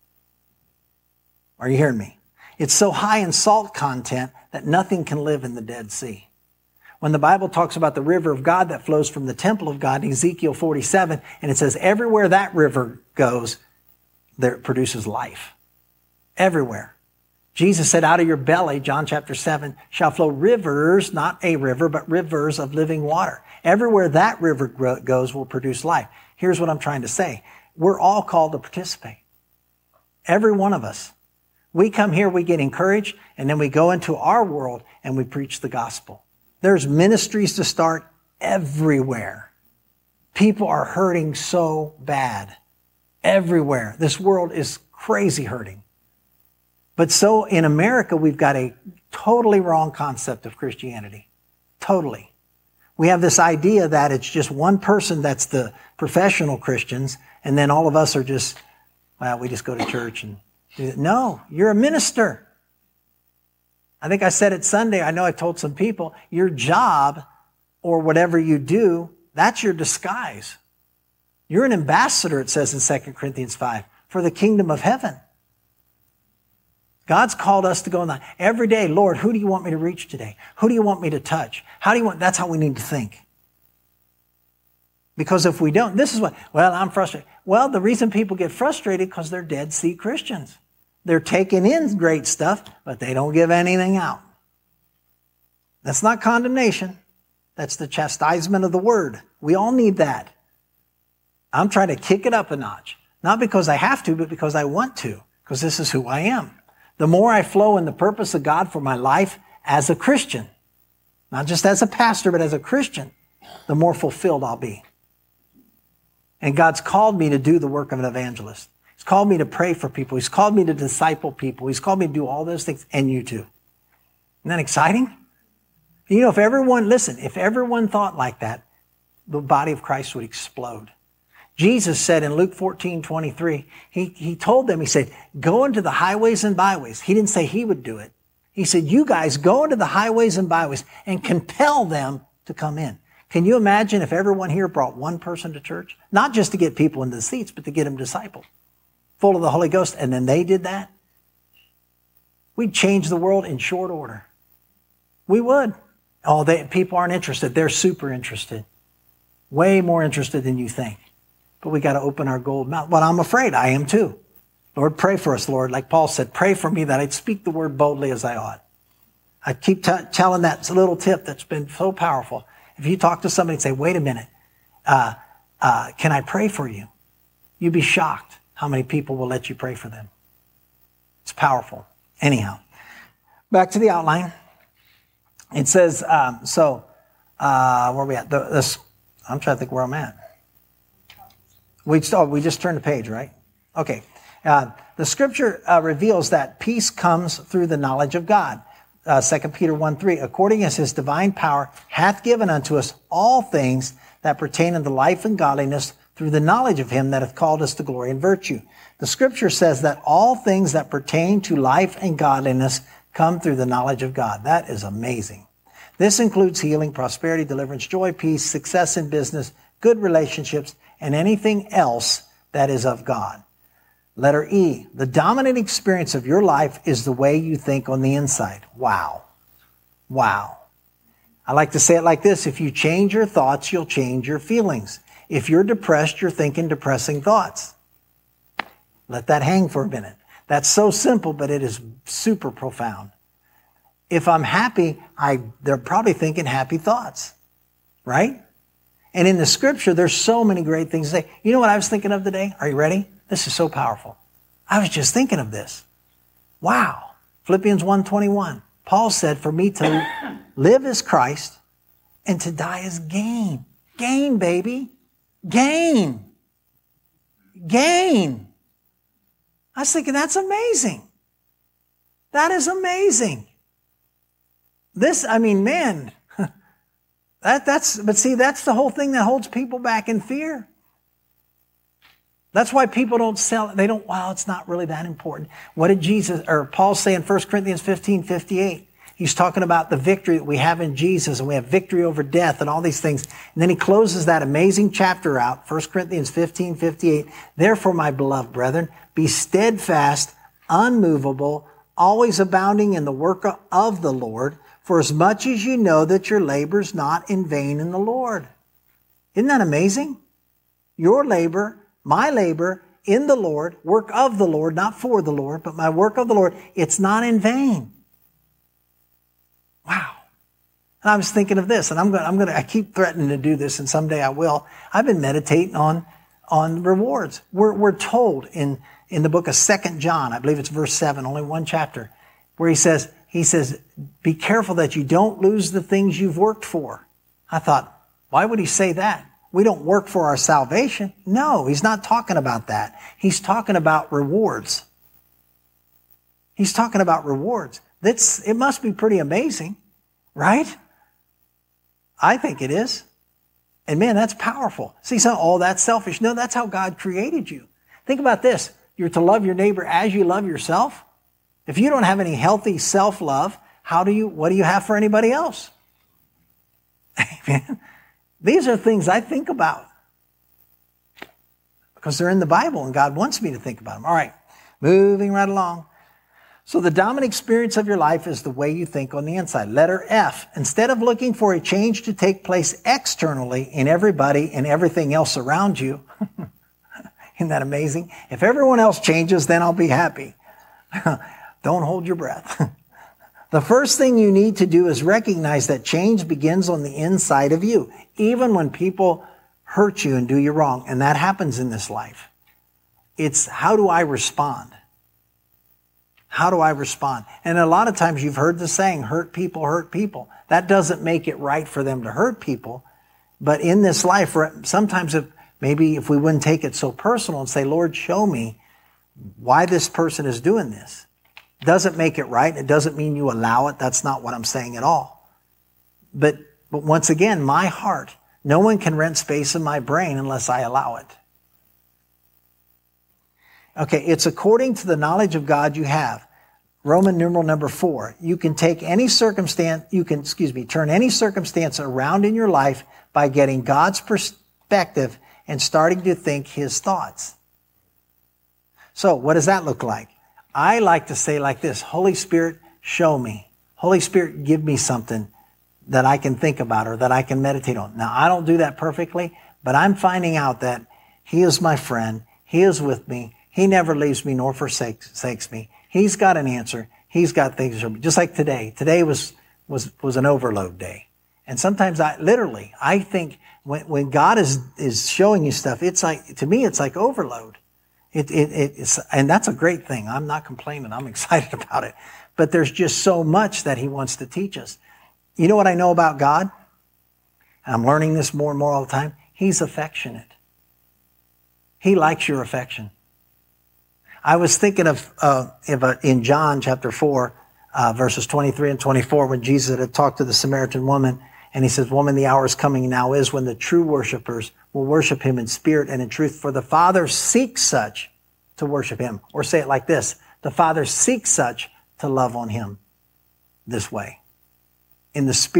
Are you hearing me? It's so high in salt content that nothing can live in the Dead Sea. When the Bible talks about the river of God that flows from the temple of God in Ezekiel forty-seven, and it says everywhere that river goes, there it produces life. Everywhere. Jesus said, out of your belly, John chapter seven, shall flow rivers, not a river, but rivers of living water. Everywhere that river goes will produce life. Here's what I'm trying to say. We're all called to participate. Every one of us. We come here, we get encouraged, and then we go into our world and we preach the gospel. There's ministries to start everywhere. People are hurting so bad. Everywhere. This world is crazy hurting. But so in America, we've got a totally wrong concept of Christianity. Totally. We have this idea that it's just one person that's the professional Christians, and then all of us are just, well, we just go to church and do it. No, you're a minister. I think I said it Sunday. I know I told some people, your job or whatever you do, that's your disguise. You're an ambassador, it says in Second Corinthians five, for the kingdom of heaven. God's called us to go in the, every day, Lord, who do you want me to reach today? Who do you want me to touch? How do you want, that's how we need to think. Because if we don't, this is what, well, I'm frustrated. Well, the reason people get frustrated because they're Dead Sea Christians. They're taking in great stuff, but they don't give anything out. That's not condemnation. That's the chastisement of the word. We all need that. I'm trying to kick it up a notch. Not because I have to, but because I want to. Because this is who I am. The more I flow in the purpose of God for my life as a Christian, not just as a pastor, but as a Christian, the more fulfilled I'll be. And God's called me to do the work of an evangelist. He's called me to pray for people. He's called me to disciple people. He's called me to do all those things, and you too. Isn't that exciting? You know, if everyone, listen, if everyone thought like that, the body of Christ would explode. Jesus said in Luke fourteen twenty-three, he, he told them, he said, go into the highways and byways. He didn't say he would do it. He said, you guys go into the highways and byways and compel them to come in. Can you imagine if everyone here brought one person to church? Not just to get people into the seats, but to get them discipled, full of the Holy Ghost, and then they did that? We'd change the world in short order. We would. Oh, they, people aren't interested. They're super interested. Way more interested than you think. But we got to open our gold mouth. Well, I'm afraid I am too. Lord, pray for us, Lord. Like Paul said, pray for me that I'd speak the word boldly as I ought. I keep t- telling that little tip that's been so powerful. If you talk to somebody and say, wait a minute, uh, uh, can I pray for you? You'd be shocked how many people will let you pray for them. It's powerful. Anyhow, back to the outline. It says, um, so, uh, where are we at? The, this, I'm trying to think where I'm at. We, oh, we just turned the page, right? Okay. Uh, the scripture uh, reveals that peace comes through the knowledge of God. Uh, Second Peter one three, according as his divine power hath given unto us all things that pertain unto life and godliness through the knowledge of him that hath called us to glory and virtue. The scripture says that all things that pertain to life and godliness come through the knowledge of God. That is amazing. This includes healing, prosperity, deliverance, joy, peace, success in business, good relationships, and anything else that is of God. Letter E, the dominant experience of your life is the way you think on the inside. Wow. Wow. I like to say it like this. If you change your thoughts, you'll change your feelings. If you're depressed, you're thinking depressing thoughts. Let that hang for a minute. That's so simple, but it is super profound. If I'm happy, I, they're probably thinking happy thoughts, right? And in the scripture, there's so many great things to say. You know what I was thinking of today? Are you ready? This is so powerful. I was just thinking of this. Wow. Philippians one twenty-one. Paul said, for me to live is Christ and to die is gain. Gain, baby. Gain. Gain. I was thinking, that's amazing. That is amazing. This, I mean, man, that, that's, but see, that's the whole thing that holds people back in fear. That's why people don't sell, they don't, wow, it's not really that important. What did Jesus, or Paul say in First Corinthians fifteen fifty-eight? He's talking about the victory that we have in Jesus, and we have victory over death and all these things. And then he closes that amazing chapter out, First Corinthians fifteen fifty-eight. Therefore, my beloved brethren, be steadfast, unmovable, always abounding in the work of the Lord, for as much as you know that your labor is not in vain in the Lord. Isn't that amazing? Your labor, my labor in the Lord, work of the Lord, not for the Lord, but my work of the Lord, it's not in vain. Wow. And I was thinking of this, and I'm going, I'm going to, I keep threatening to do this, and someday I will. I've been meditating on, on rewards. We're, we're told in, in the book of Second John, I believe it's verse seven, only one chapter, where he says, he says, be careful that you don't lose the things you've worked for. I thought, why would he say that? We don't work for our salvation. No, he's not talking about that. He's talking about rewards. He's talking about rewards. That's, it must be pretty amazing, right? I think it is. And man, that's powerful. See, so, oh, that's selfish. No, that's how God created you. Think about this. You're to love your neighbor as you love yourself. If you don't have any healthy self-love, how do you, what do you have for anybody else? Amen. These are things I think about because they're in the Bible and God wants me to think about them. All right, moving right along. So the dominant experience of your life is the way you think on the inside. Letter F. Instead of looking for a change to take place externally in everybody and everything else around you, isn't that amazing? If everyone else changes, then I'll be happy. Don't hold your breath. The first thing you need to do is recognize that change begins on the inside of you, even when people hurt you and do you wrong. And that happens in this life. It's how do I respond? How do I respond? And a lot of times you've heard the saying, hurt people, hurt people. That doesn't make it right for them to hurt people. But in this life, sometimes if, maybe if we wouldn't take it so personal and say, Lord, show me why this person is doing this. Doesn't make it right. It doesn't mean you allow it. That's not what I'm saying at all. But, but once again, my heart, no one can rent space in my brain unless I allow it. Okay, it's according to the knowledge of God you have. Roman numeral number four. You can take any circumstance, you can, excuse me, turn any circumstance around in your life by getting God's perspective and starting to think His thoughts. So, what does that look like? I like to say like this, Holy Spirit, show me. Holy Spirit, give me something that I can think about or that I can meditate on. Now, I don't do that perfectly, but I'm finding out that He is my friend. He is with me. He never leaves me nor forsakes, forsakes me. He's got an answer. He's got things for me. Just like today. Today was, was, was an overload day. And sometimes I, literally, I think when, when God is, is showing you stuff, it's like, to me, it's like overload. It, it, it, it's, and that's a great thing. I'm not complaining. I'm excited about it. But there's just so much that He wants to teach us. You know what I know about God? And I'm learning this more and more all the time. He's affectionate. He likes your affection. I was thinking of, uh, in John chapter four, uh, verses twenty-three and twenty-four, when Jesus had talked to the Samaritan woman, and He says, woman, the hour is coming now is when the true worshipers will worship Him in spirit and in truth, for the Father seeks such to worship Him. Or say it like this, the Father seeks such to love on Him this way, in the spirit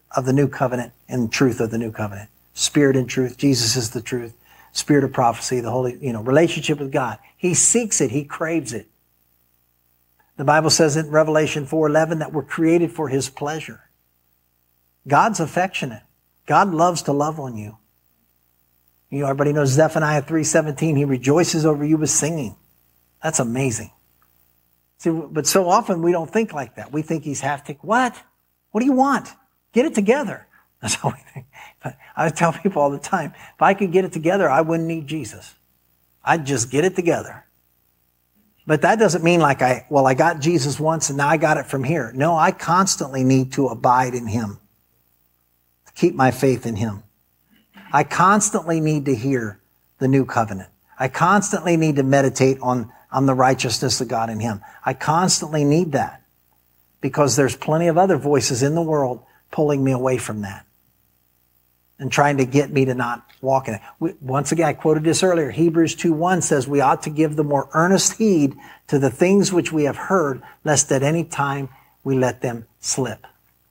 of the new covenant and truth of the new covenant. Spirit and truth. Jesus is the truth. Spirit of prophecy, the holy, you know, relationship with God. He seeks it. He craves it. The Bible says in Revelation four eleven that we're created for His pleasure. God's affectionate. God loves to love on you. You know, everybody knows Zephaniah three seventeen. He rejoices over you with singing. That's amazing. See, but so often we don't think like that. We think He's half tick. What? What do you want? Get it together. That's how we think. But I tell people all the time, if I could get it together, I wouldn't need Jesus. I'd just get it together. But that doesn't mean like I, well, I got Jesus once and now I got it from here. No, I constantly need to abide in Him. To keep my faith in Him. I constantly need to hear the new covenant. I constantly need to meditate on, on the righteousness of God in Him. I constantly need that because there's plenty of other voices in the world pulling me away from that and trying to get me to not walk in it. We, once again, I quoted this earlier. Hebrews two one says we ought to give the more earnest heed to the things which we have heard, lest at any time we let them slip.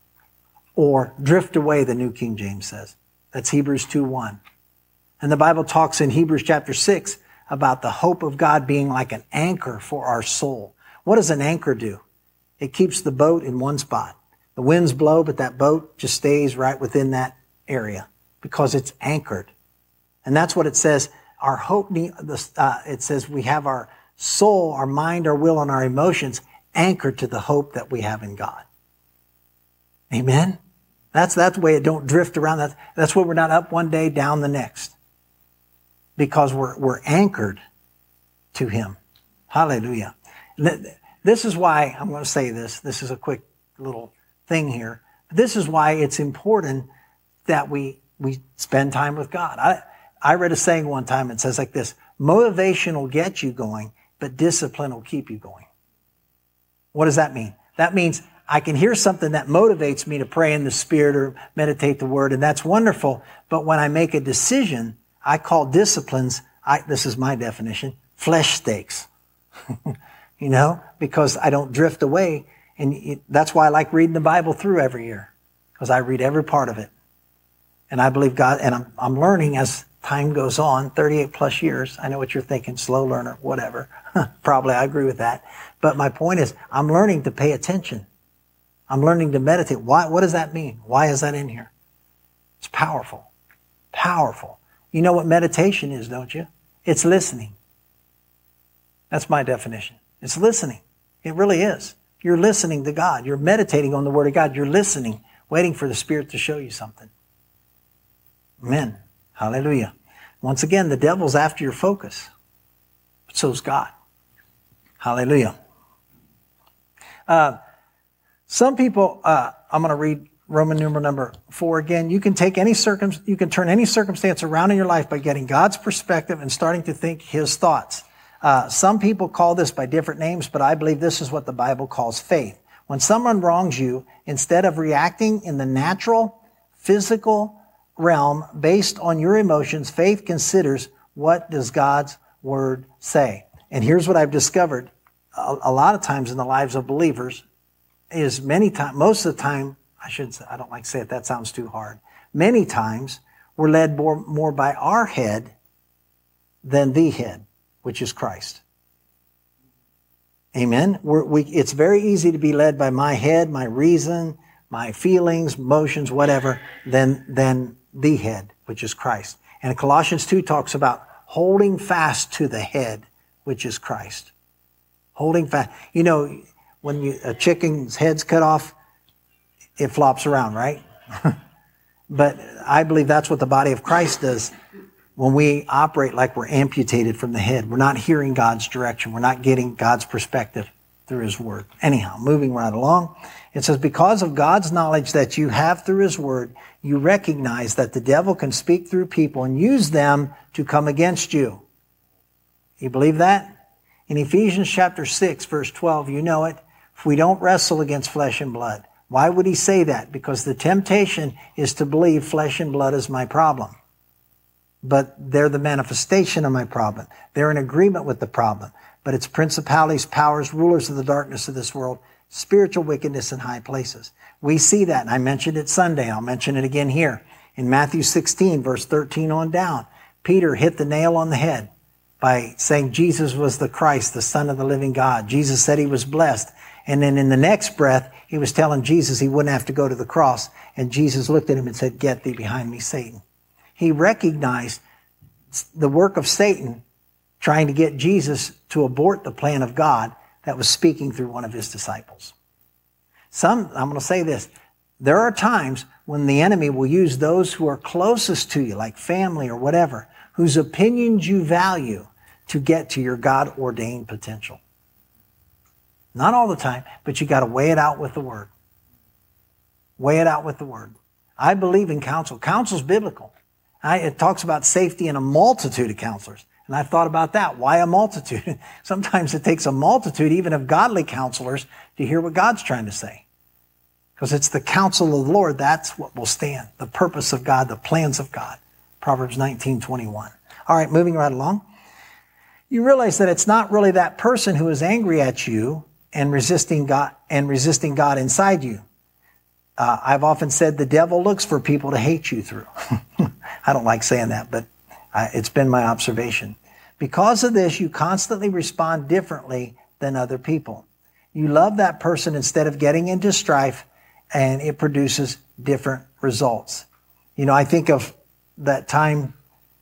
Or drift away, the New King James says. That's Hebrews two one. And the Bible talks in Hebrews chapter six about the hope of God being like an anchor for our soul. What does an anchor do? It keeps the boat in one spot. The winds blow, but that boat just stays right within that area because it's anchored. And that's what it says. Our hope, uh, it says we have our soul, our mind, our will, and our emotions anchored to the hope that we have in God. Amen? That's, that's the way it don't drift around. That's, that's why we're not up one day, down the next. Because we're, we're anchored to Him. Hallelujah. This is why, I'm going to say this. This is a quick little thing here. This is why it's important that we, we spend time with God. I, I read a saying one time. It says like this: motivation will get you going, but discipline will keep you going. What does that mean? That means I can hear something that motivates me to pray in the Spirit or meditate the Word, and that's wonderful. But when I make a decision, I call disciplines, I, this is my definition, flesh steaks. You know, because I don't drift away. And it, that's why I like reading the Bible through every year, because I read every part of it. And I believe God, and I'm, I'm learning as time goes on, thirty-eight plus years. I know what you're thinking, slow learner, whatever. Probably I agree with that. But my point is, I'm learning to pay attention. I'm learning to meditate. Why? What does that mean? Why is that in here? It's powerful. Powerful. You know what meditation is, don't you? It's listening. That's my definition. It's listening. It really is. You're listening to God. You're meditating on the Word of God. You're listening, waiting for the Spirit to show you something. Amen. Hallelujah. Once again, the devil's after your focus. But so's God. Hallelujah. Uh, some people, uh, I'm going to read Roman numeral number four again. You can take any circum, you can turn any circumstance around in your life by getting God's perspective and starting to think His thoughts. Uh, some people call this by different names, but I believe this is what the Bible calls faith. When someone wrongs you, instead of reacting in the natural, physical realm based on your emotions, faith considers, what does God's Word say? And here's what I've discovered a, a lot of times in the lives of believers is many times, most of the time, I shouldn't say, I don't like to say it, that sounds too hard. Many times, we're led more, more by our head than the head, which is Christ. Amen? We're, we, it's very easy to be led by my head, my reason, my feelings, emotions, whatever, than, than the head, which is Christ. And Colossians two talks about holding fast to the head, which is Christ. Holding fast. You know, when you, a chicken's head's cut off, it flops around, right? But I believe that's what the body of Christ does. When we operate like we're amputated from the head, we're not hearing God's direction. We're not getting God's perspective through His Word. Anyhow, moving right along. It says, because of God's knowledge that you have through His Word, you recognize that the devil can speak through people and use them to come against you. You believe that? In Ephesians chapter six, verse twelve, you know it. If we don't wrestle against flesh and blood. Why would he say that? Because the temptation is to believe flesh and blood is my problem. But they're the manifestation of my problem. They're in agreement with the problem. But it's principalities, powers, rulers of the darkness of this world, spiritual wickedness in high places. We see that, and I mentioned it Sunday. I'll mention it again here. In Matthew sixteen, verse thirteen on down, Peter hit the nail on the head by saying Jesus was the Christ, the Son of the living God. Jesus said he was blessed. And then in the next breath, he was telling Jesus he wouldn't have to go to the cross. And Jesus looked at him and said, "Get thee behind me, Satan." He recognized the work of Satan trying to get Jesus to abort the plan of God that was speaking through one of his disciples. Some, I'm going to say this, there are times when the enemy will use those who are closest to you, like family or whatever, whose opinions you value, to get to your God-ordained potential. Not all the time, but you got to weigh it out with the Word. Weigh it out with the Word. I believe in counsel. Counsel's biblical. I, it talks about safety in a multitude of counselors. And I thought about that. Why a multitude? Sometimes it takes a multitude, even of godly counselors, to hear what God's trying to say. Because it's the counsel of the Lord, that's what will stand. The purpose of God, the plans of God. Proverbs nineteen twenty-one. All right, moving right along. You realize that it's not really that person who is angry at you and resisting God and resisting God inside you. Uh, I've often said the devil looks for people to hate you through. I don't like saying that, but I, it's been my observation. Because of this, you constantly respond differently than other people. You love that person instead of getting into strife, and it produces different results. You know, I think of that time,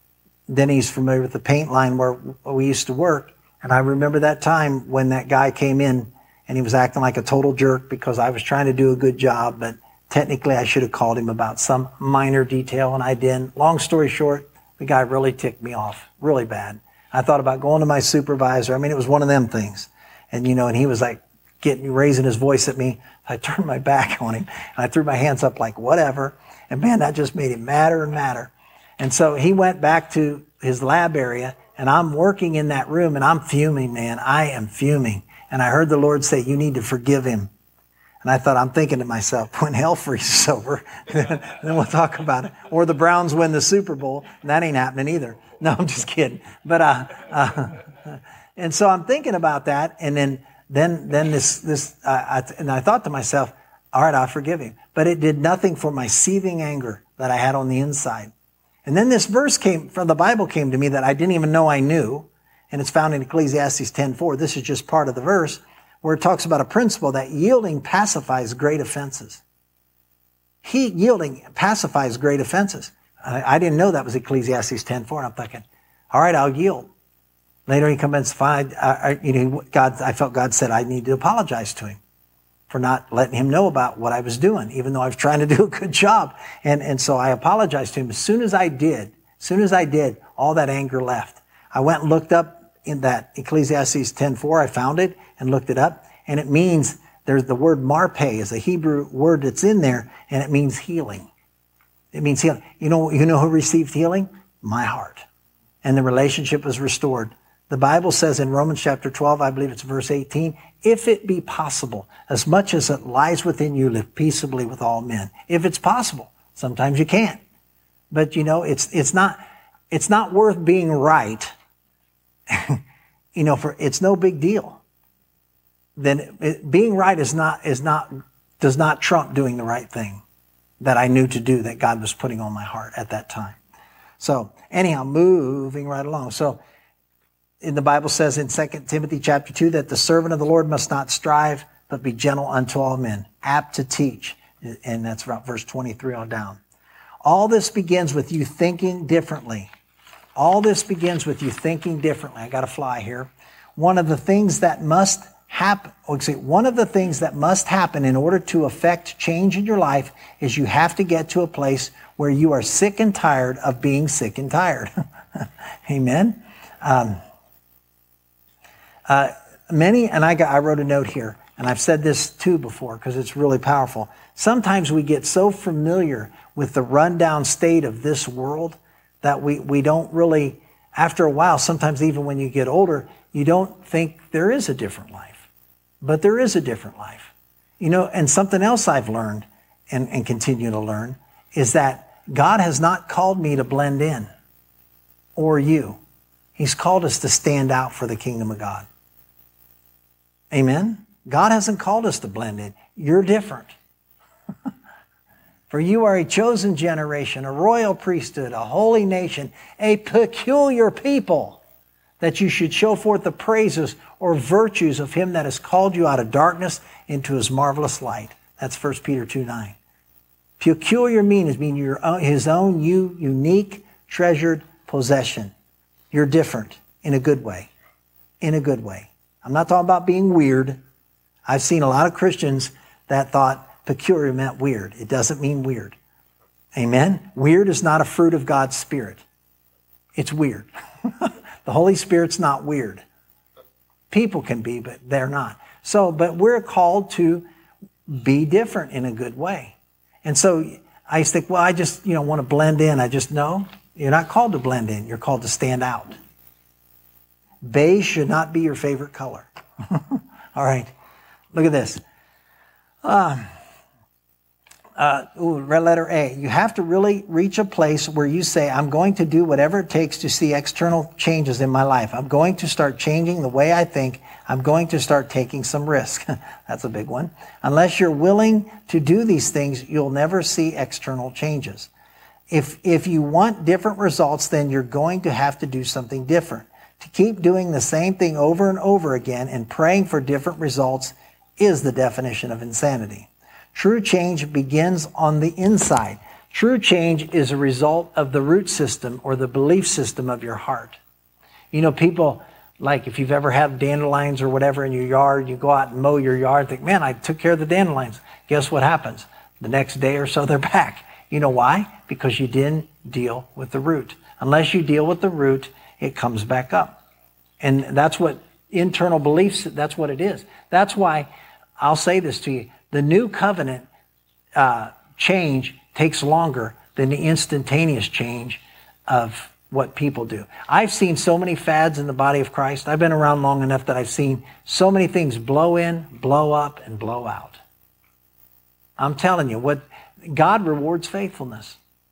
Denny's familiar with the paint line where we used to work, and I remember that time when that guy came in and he was acting like a total jerk because I was trying to do a good job, but technically I should have called him about some minor detail, and I didn't. Long story short, the guy really ticked me off, really bad. I thought about going to my supervisor. I mean, it was one of them things. And, you know, and he was like getting, raising his voice at me. I turned my back on him, and I threw my hands up like, whatever. And man, that just made him madder and madder. And so he went back to his lab area, and I'm working in that room, and I'm fuming, man. I am fuming. And I heard the Lord say, "You need to forgive him." And I thought, I'm thinking to myself, when hell freezes over, then we'll talk about it. Or the Browns win the Super Bowl, and that ain't happening either. No, I'm just kidding. But, uh, uh and so I'm thinking about that, and then, then, then this, this, uh, I, and I thought to myself, all right, I'll forgive him. But it did nothing for my seething anger that I had on the inside. And then this verse came from the Bible came to me that I didn't even know I knew. And it's found in Ecclesiastes ten four. This is just part of the verse where it talks about a principle that yielding pacifies great offenses. He, yielding pacifies great offenses. I, I didn't know that was Ecclesiastes ten four. And I'm thinking, all right, I'll yield. Later he comes, fine. I, you know, God, I felt God said I need to apologize to him for not letting him know about what I was doing, even though I was trying to do a good job. And, and so I apologized to him. As soon as I did, as soon as I did, all that anger left. I went and looked up in that Ecclesiastes ten four. I found it and looked it up. And it means, there's the word marpe is a Hebrew word that's in there, and it means healing. It means healing. You know, you know who received healing? My heart. And the relationship was restored. The Bible says in Romans chapter twelve, I believe it's verse eighteen, if it be possible, as much as it lies within you, live peaceably with all men. If it's possible. Sometimes you can't. But you know, it's, it's not, it's not worth being right. You know, for, it's no big deal. Then it, being right is not, is not, does not trump doing the right thing that I knew to do, that God was putting on my heart at that time. So anyhow, moving right along. So in the Bible says in Second Timothy chapter two that the servant of the Lord must not strive, but be gentle unto all men, apt to teach. And that's about verse twenty-three on down. All this begins with you thinking differently. All this begins with you thinking differently. I got to fly here. One of the things that must happen, one of the things that must happen in order to affect change in your life is you have to get to a place where you are sick and tired of being sick and tired. Amen. Um, uh, many, and I got, I wrote a note here, and I've said this too before because it's really powerful. Sometimes we get so familiar with the rundown state of this world that we, we don't really, after a while, sometimes even when you get older, you don't think there is a different life. But there is a different life. You know, and something else I've learned and, and continue to learn is that God has not called me to blend in, or you. He's called us to stand out for the kingdom of God. Amen? God hasn't called us to blend in. You're different. For you are a chosen generation, a royal priesthood, a holy nation, a peculiar people, that you should show forth the praises or virtues of him that has called you out of darkness into his marvelous light. That's First Peter two nine. Peculiar means mean your own, his own you, unique, treasured possession. You're different in a good way. In a good way. I'm not talking about being weird. I've seen a lot of Christians that thought peculiar meant weird. It doesn't mean weird. Amen? Weird is not a fruit of God's Spirit. It's weird. The Holy Spirit's not weird. People can be, but they're not. So, but we're called to be different in a good way. And so I think, well, I just, you know, want to blend in. I just know you're not called to blend in. You're called to stand out. Beige should not be your favorite color. All right. Look at this. Uh, uh, ooh, red letter A. You have to really reach a place where you say, I'm going to do whatever it takes to see external changes in my life. I'm going to start changing the way I think. I'm going to start taking some risk. That's a big one. Unless you're willing to do these things, you'll never see external changes. If, if you want different results, then you're going to have to do something different. To keep doing the same thing over and over again and praying for different results is the definition of insanity. True change begins on the inside. True change is a result of the root system or the belief system of your heart. You know, people, like if you've ever had dandelions or whatever in your yard, you go out and mow your yard and think, man, I took care of the dandelions. Guess what happens? The next day or so, they're back. You know why? Because you didn't deal with the root. Unless you deal with the root, it comes back up. And that's what internal beliefs, that's what it is. That's why I'll say this to you. The new covenant uh, change takes longer than the instantaneous change of what people do. I've seen so many fads in the body of Christ. I've been around long enough that I've seen so many things blow in, blow up, and blow out. I'm telling you, what God rewards faithfulness.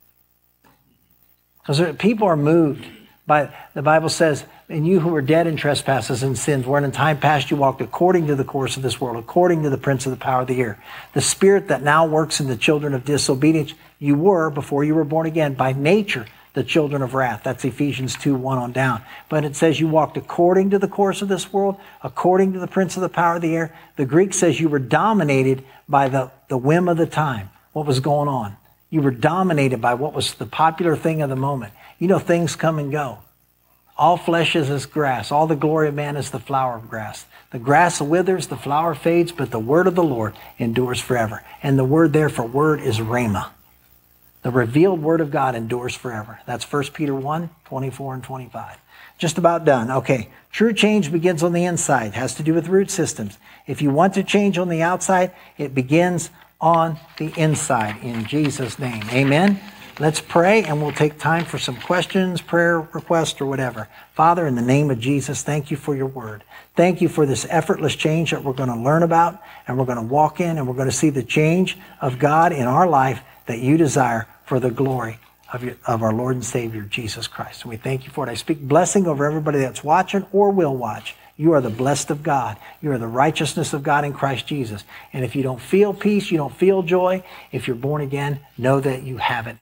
Because people are moved by, the Bible says, and you who were dead in trespasses and sins, wherein in time past you walked according to the course of this world, according to the prince of the power of the air. The spirit that now works in the children of disobedience, you were, before you were born again, by nature, the children of wrath. That's Ephesians two, one on down. But it says you walked according to the course of this world, according to the prince of the power of the air. The Greek says you were dominated by the, the whim of the time, what was going on. You were dominated by what was the popular thing of the moment. You know, things come and go. All flesh is as grass. All the glory of man is the flower of grass. The grass withers, the flower fades, but the word of the Lord endures forever. And the word there for word is rhema. The revealed word of God endures forever. That's First Peter one, twenty-four and twenty-five. Just about done. Okay. True change begins on the inside. It has to do with root systems. If you want to change on the outside, it begins on the inside. In Jesus' name. Amen. Let's pray, and we'll take time for some questions, prayer requests, or whatever. Father, in the name of Jesus, thank you for your word. Thank you for this effortless change that we're going to learn about, and we're going to walk in, and we're going to see the change of God in our life that you desire for the glory of, your, of our Lord and Savior, Jesus Christ. And we thank you for it. I speak blessing over everybody that's watching or will watch. You are the blessed of God. You are the righteousness of God in Christ Jesus. And if you don't feel peace, you don't feel joy, if you're born again, know that you have it.